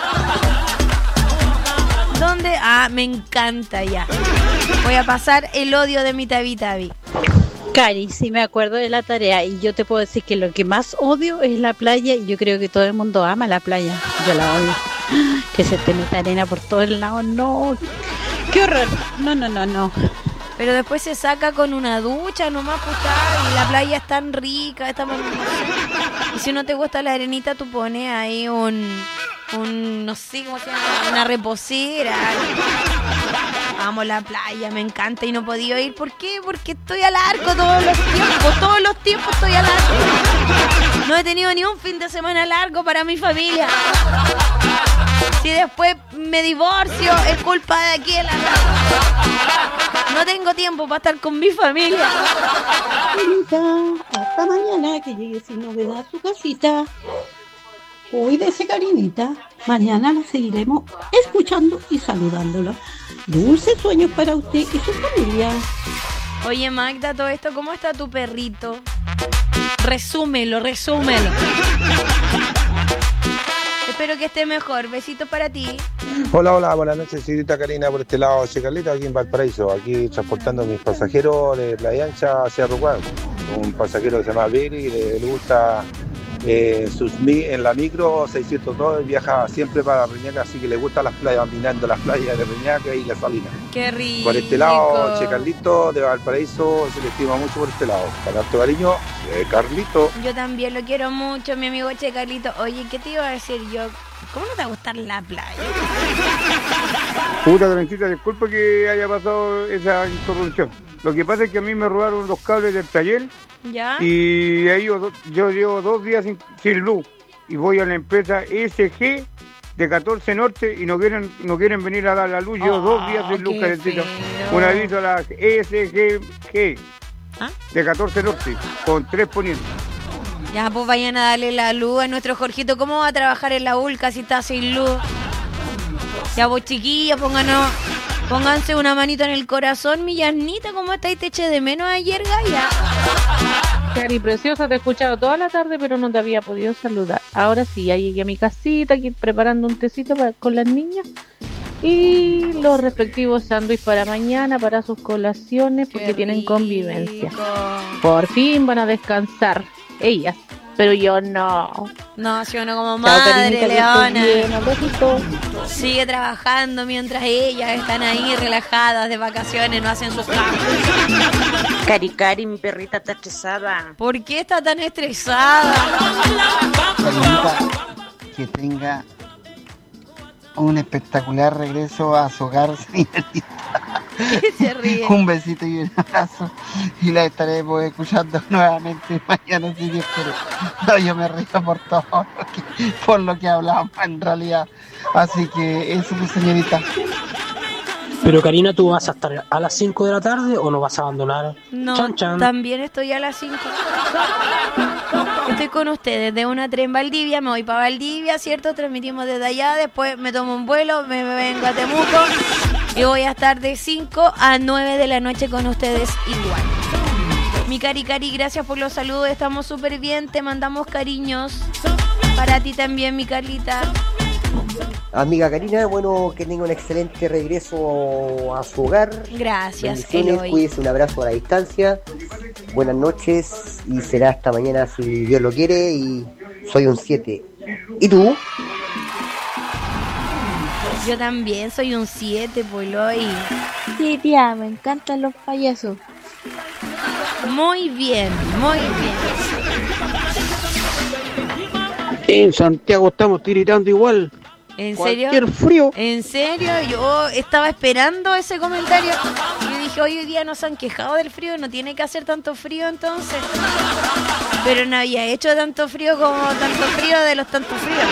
¿Dónde? Ah, me encanta ya. Voy a pasar el odio de mi Tabi Tabi. Cari, sí me acuerdo de la tarea y yo te puedo decir que lo que más odio es la playa y yo creo que todo el mundo ama la playa. Yo la odio. Que se te meta arena por todos lados, no. ¡Qué horror! No, no, no, no. Pero después se saca con una ducha nomás, pues, y la playa es tan rica, está tan... Y si no te gusta la arenita, tú pones ahí un, un no sé cómo se llama, una reposera. Amo la playa, me encanta y no he podido ir. ¿Por qué? Porque estoy al arco todos los tiempos, todos los tiempos estoy al arco. No he tenido ni un fin de semana largo para mi familia. Si después me divorcio, es culpa de aquí de la casa. No tengo tiempo para estar con mi familia. Hasta mañana que llegue sin novedad a su casita. Cuídese, Karinita. Mañana la seguiremos escuchando y saludándola. Dulces sueños para usted y su familia. Oye, Magda, todo esto, ¿cómo está tu perrito? Resúmelo, resúmelo. Espero que esté mejor. Besitos para ti. Hola, hola, buenas noches, señorita Karina, por este lado, Che Carlito, aquí en Valparaíso, aquí transportando a mis pasajeros de Playa Ancha hacia Ruguán. Un pasajero que se llama Billy, que le, le gusta eh, sus, en la micro seiscientos dos, viaja siempre para Reñaca, así que le gustan las playas, mirando las playas de Reñaca y La Salina. Qué rico. Por este lado, Che Carlito, de Valparaíso, se le estima mucho por este lado. Para harto cariño, Che Carlito. Yo también lo quiero mucho, mi amigo Che Carlito. Oye, ¿qué te iba a decir yo? ¿Cómo no te va a gustar la playa? Puta, Trencita, disculpa que haya pasado esa interrupción. Lo que pasa es que a mí me robaron los cables del taller. ¿Ya? Y ahí yo, yo llevo dos días sin, sin luz. Y voy a la empresa S G de catorce Norte y no quieren no quieren venir a dar la luz. Llevo oh, dos días sin luz, Trencita. Un aviso a la S G G ¿Ah? de catorce Norte con tres ponientes. Ya, pues vayan a darle la luz a nuestro Jorgito. ¿Cómo va a trabajar en la U L C A si está sin luz? Ya, pues chiquillos, pónganos, pónganse una manito en el corazón. Mi Yasnita, ¿cómo estáis? Te eché de menos ayer, Gaya. Cari, preciosa, te he escuchado toda la tarde, pero no te había podido saludar. Ahora sí, ya llegué a mi casita, aquí preparando un tecito para, con las niñas. Y los respectivos sándwiches para mañana, para sus colaciones, porque Qué tienen rico. Convivencia. Por fin van a descansar. Ellas, pero yo no. No, si uno como madre, Leona. Sigue trabajando mientras ellas están ahí relajadas de vacaciones, no hacen sus cambios. Cari, Cari, mi perrita está estresada. ¿Por qué está tan estresada? Carita, que tenga un espectacular regreso a su hogar, señorita. Se ríe. Un besito y un abrazo y la estaremos escuchando nuevamente mañana si Dios quiere. No, yo me río por todo lo que, por lo que hablamos en realidad, así que eso, pues, señorita. Pero Karina, ¿tú vas a estar a las cinco de la tarde o no vas a abandonar? No, chan, chan. También estoy a las cinco. Estoy con ustedes de una a tres en Valdivia, me voy para Valdivia, ¿cierto? Transmitimos desde allá, después me tomo un vuelo, me, me vengo a Temuco y voy a estar de cinco a nueve de la noche con ustedes igual. Mi Cari Cari, gracias por los saludos, estamos súper bien, te mandamos cariños. Para ti también, mi Carlita. Amiga Karina, bueno, que tenga un excelente regreso a su hogar. Gracias, Eloy. Cuídese, un abrazo a la distancia. Buenas noches y será hasta mañana si Dios lo quiere. Y soy un siete. ¿Y tú? Yo también soy un siete, Eloy. Sí, tía, me encantan los payasos. Muy bien, muy bien. En Santiago estamos tiritando igual. ¿En serio? Cualquier frío. ¿En serio? Yo estaba esperando ese comentario. Yo dije, hoy, hoy día no se han quejado del frío, no tiene que hacer tanto frío entonces. Pero no había hecho tanto frío como tanto frío de los tantos fríos.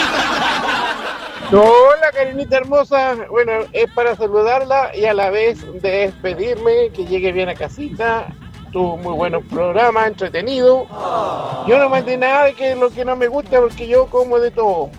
Hola, Karinita hermosa. Bueno, es para saludarla y a la vez de despedirme, que llegue bien a casita. Tuvo muy buenos programas, entretenido. Yo no mandé nada de que lo que no me gusta porque yo como de todo.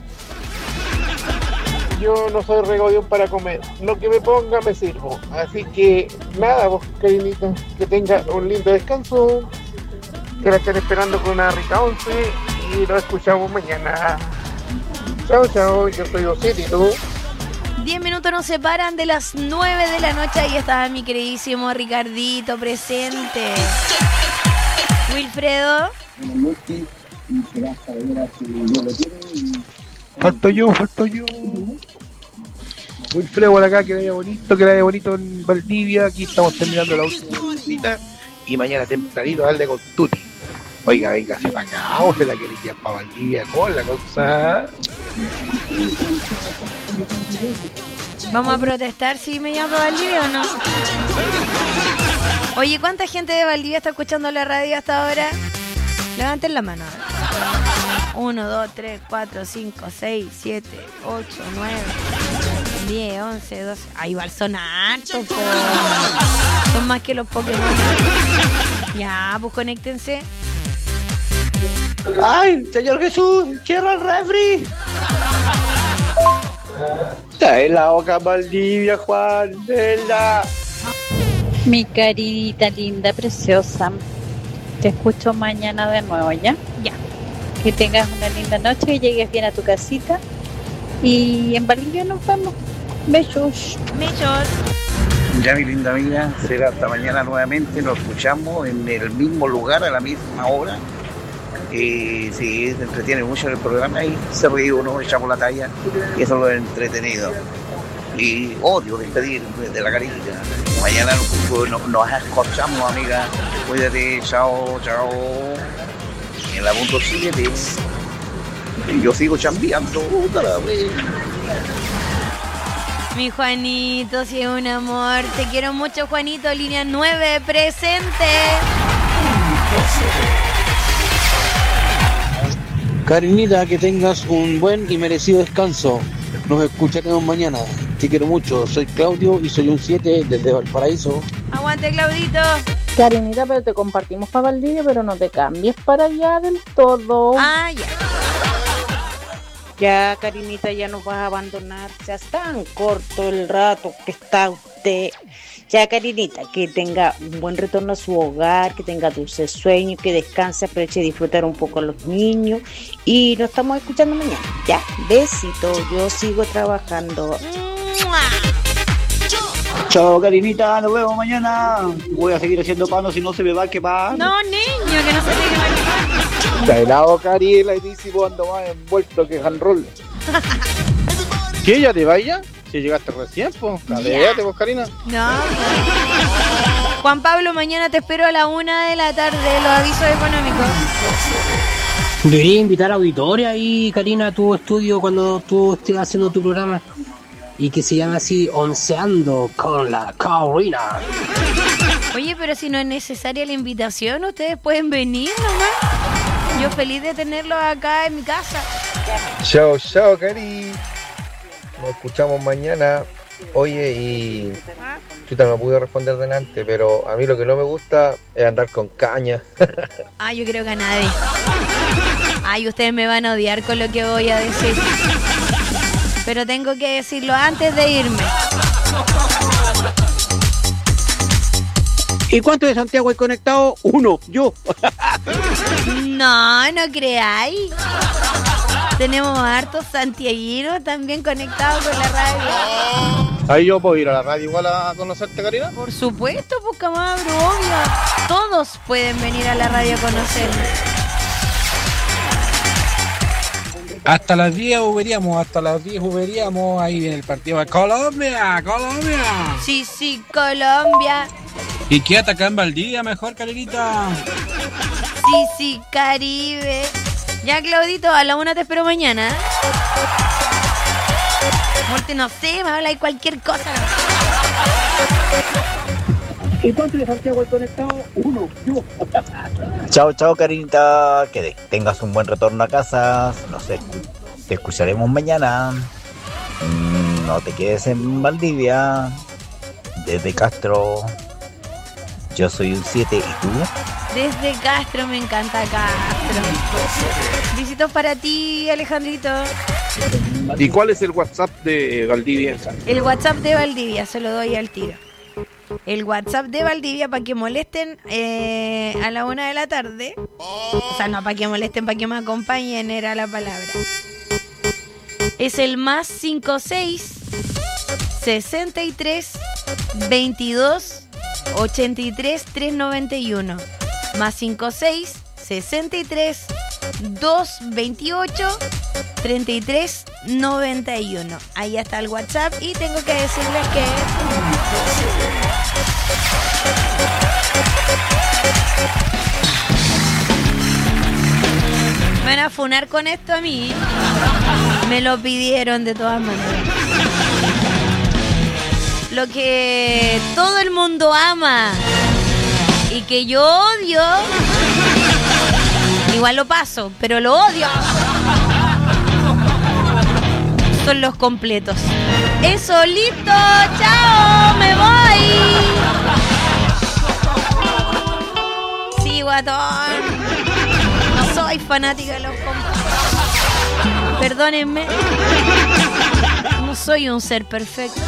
Yo no soy regodión para comer. Lo que me ponga me sirvo. Así que nada, vos, Karinita, que tenga un lindo descanso. Que la estén esperando con una rica once y lo escuchamos mañana. Chao, chao. Yo soy Osito y tú. diez minutos nos separan de las nueve de la noche. Ahí estaba mi queridísimo Ricardito presente. Wilfredo. Falto yo, falto yo. Wilfredo por acá, que le haya bonito, que le haya bonito en Valdivia. Aquí estamos terminando la última visita. Y mañana tempranito darle con Tuti. Oiga, venga, se para acá, o se la quiere llevar para Valdivia con la cosa. Vamos a protestar si me llamo Valdivia o no. Oye, ¿cuánta gente de Valdivia está escuchando la radio hasta ahora? Levanten la mano. uno, dos, tres, cuatro, cinco, seis, siete, ocho, nueve, diez, once, doce. Ay, igual son hartos, po. Son más que los Pokémon. Ya, pues conéctense. ¡Ay, señor Jesús! ¡Cierra el refri! Trae la boca Valdivia, Juan, vela. Mi carinita linda, preciosa. Te escucho mañana de nuevo, ¿ya? Ya. Que tengas una linda noche, que llegues bien a tu casita. Y en Valdivia nos vemos. Besos. Besos. Ya, mi linda amiga, será hasta mañana nuevamente. Nos escuchamos en el mismo lugar, a la misma hora. Y sí, se entretiene mucho en el programa y se ríe uno, echamos la talla. Y eso es lo entretenido. Y odio despedir de la carita. Mañana nos, nos, nos escuchamos, amiga. Cuídate, chao, chao. En la punto siete. Y yo sigo chambeando otra vez. Mi Juanito, si es un amor. Te quiero mucho, Juanito. Línea nueve, presente. Karinita, que tengas un buen y merecido descanso. Nos escucharemos mañana. Te quiero mucho. Soy Claudio y soy un siete desde Valparaíso. Aguante, Claudito. Karinita, pero te compartimos para Valdivia, pero no te cambies para allá del todo. Ah, ya. Ya, Karinita, ya nos vas a abandonar. O sea, es tan corto el rato que está usted. Ya, Karinita, que tenga un buen retorno a su hogar, que tenga dulces sueños, que descanse, aproveche de disfrutar un poco a los niños. Y nos estamos escuchando mañana. Ya, besito, yo sigo trabajando. Chao, Karinita, nos vemos mañana. Voy a seguir haciendo panos si no se me va a quemar. No, niño, que no se me va a quemar. Está helado, Cari, la Edísimo ando más envuelto que handroll. ¿Qué, ya te vaya? Si llegaste recién, pues. Cadéate, vos, Karina. No. Juan Pablo, mañana te espero a la una de la tarde, los avisos económicos. Debería invitar a auditoria y Karina a tu estudio cuando tú estés haciendo tu programa. Y que se llama así, Onceando con la Karina. Oye, pero si no es necesaria la invitación, ustedes pueden venir nomás. Yo feliz de tenerlos acá en mi casa. Chao, chao, Cari. Nos escuchamos mañana. Oye, y yo también no pude responder delante, pero a mí lo que no me gusta es andar con caña. Ah, yo creo que a nadie. Ay, ustedes me van a odiar con lo que voy a decir. Pero tengo que decirlo antes de irme. ¿Y cuántos de Santiago hay conectado? Uno, yo. No, no creáis. Tenemos hartos santiaguinos también conectados con la radio. Ahí yo puedo ir a la radio igual a conocerte, Karina. Por supuesto, pues cabro, obvio. Todos pueden venir a la radio a conocerme. Hasta las diez hubiríamos, hasta las diez hubiríamos. Ahí viene el partido de Colombia, Colombia. Sí, sí, Colombia. ¿Y qué acá en Valdivia mejor, Karinita? Sí, sí, Caribe. Ya, Claudito, a la una te espero mañana. Morte, no sé, me habla de cualquier cosa. ¿Y cuántos de Santiago hay conectado? Uno, yo. Chao, chao, Karinita. Que tengas un buen retorno a casa. No sé, te escucharemos mañana. No te quedes en Valdivia. Desde Castro. Yo soy un siete, ¿y tú? Desde Castro, me encanta Castro. Besitos para ti, Alejandrito. ¿Y cuál es el WhatsApp de Valdivia? El WhatsApp de Valdivia, se lo doy al tiro. El WhatsApp de Valdivia para que molesten eh, a la una de la tarde. O sea, no para que molesten, para que me acompañen, era la palabra. Es el más cinco seis sesenta y tres, veintidós, ochenta y tres, trescientos noventa y uno. Más cincuenta y seis, sesenta y tres, doscientos veintiocho, treinta y tres, noventa y uno. Ahí está el WhatsApp y tengo que decirles que me van a funar con esto a mí. Me lo pidieron de todas maneras. Lo que todo el mundo ama y que yo odio, igual lo paso, pero lo odio, son los completos. Eso, listo, chao, me voy. Sí, guatón, no soy fanática de los completos. Perdónenme, no soy un ser perfecto.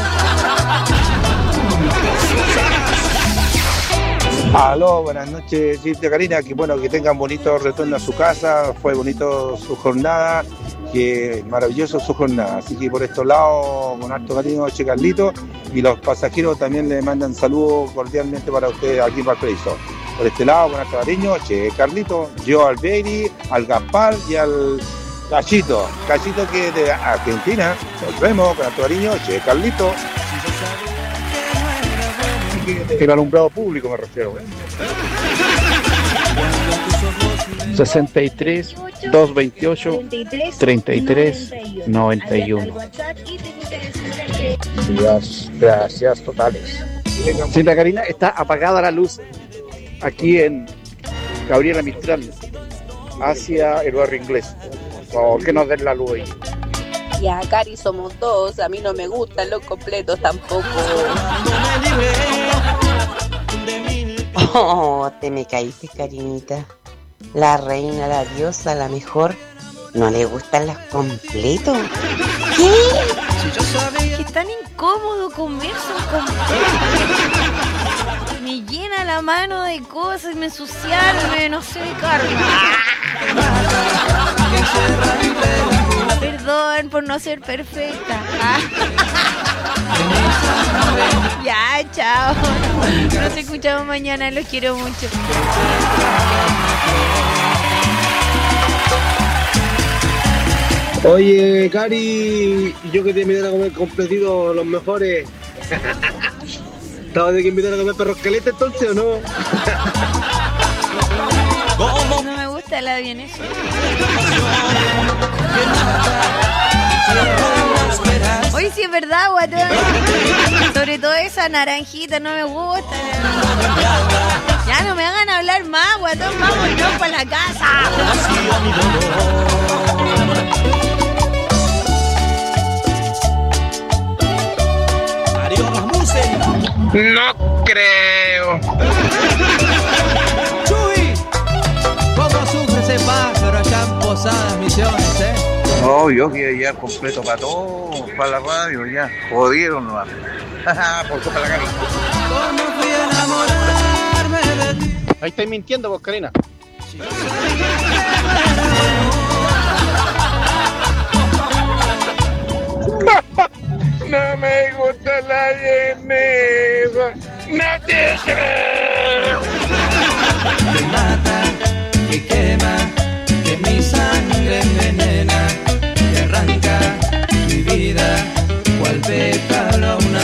Aló, buenas noches, Cintia Karina, que bueno, que tengan bonito retorno a su casa, fue bonito su jornada, que maravilloso su jornada, así que por estos lados, con harto cariño, Che Carlito, y los pasajeros también le mandan saludos cordialmente para ustedes aquí en Valparaíso. Por este lado, con harto cariño, Che Carlito, yo al Beiri, al Gaspar y al Cachito, Cachito que es de Argentina. Nos vemos, con harto cariño, Che Carlito. El alumbrado público me refiero. sesenta y tres, doscientos veintiocho, treinta y tres, noventa y uno. Gracias, gracias totales. Cinta Karina, está apagada la luz aquí en Gabriela Mistral, hacia el barrio inglés. Por favor, que nos den la luz ahí. Ya, Cari, somos dos. A mí no me gustan los completos tampoco. Oh, te me caíste, Karinita. La reina, la diosa, la mejor, ¿no le gustan los completos? ¿Qué? Que es tan incómodo comerse un completo. Me llena la mano de cosas, me ensuciarme, no sé, karma. Perdón por no ser perfecta. Ya, chao. Nos escuchamos mañana, los quiero mucho. Oye, Cari, yo que te invitan a comer completitos los mejores. ¿Estabas de que invitar a comer perros calientes entonces o no? No me gusta la vienesa. Hoy sí es verdad, guatón. Sobre todo esa naranjita no me gusta. Ya no me hagan hablar más, guatón. Vámonos para la casa. No creo. Chuy, ¿cómo sufre ese pájaro acá en Posadas Misiones, eh? No, yo quiero ya completo para todo, para la radio, ya. Jodieron nomás. Por culpa de la Karina. ¿Cómo fui a enamorarme de ti? Ahí estáis mintiendo vos, Karina. Sí. No me gusta la vienesa. No te creo. Que mata, que quema, que mi sangre envenena, que arranca mi vida cual pétalo a una